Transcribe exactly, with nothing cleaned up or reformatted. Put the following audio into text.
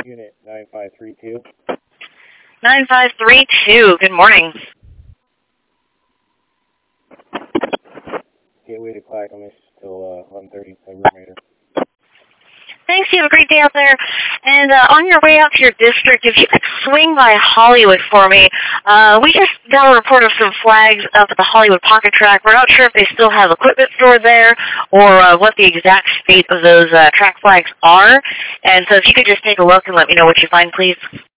Unit nine five three two. nine five three two, good morning. Gateway to Clackamas till uh, eleven thirty, room rater. Thanks, you have a great day out there. And uh, on your way out to your district, if you could swing by Hollywood for me. Uh, we just got a report of some flags up at the Hollywood Pocket Track. We're not sure if they still have equipment stored there or uh, what the exact state of those uh, track flags are. And so if you could just take a look and let me know what you find, please.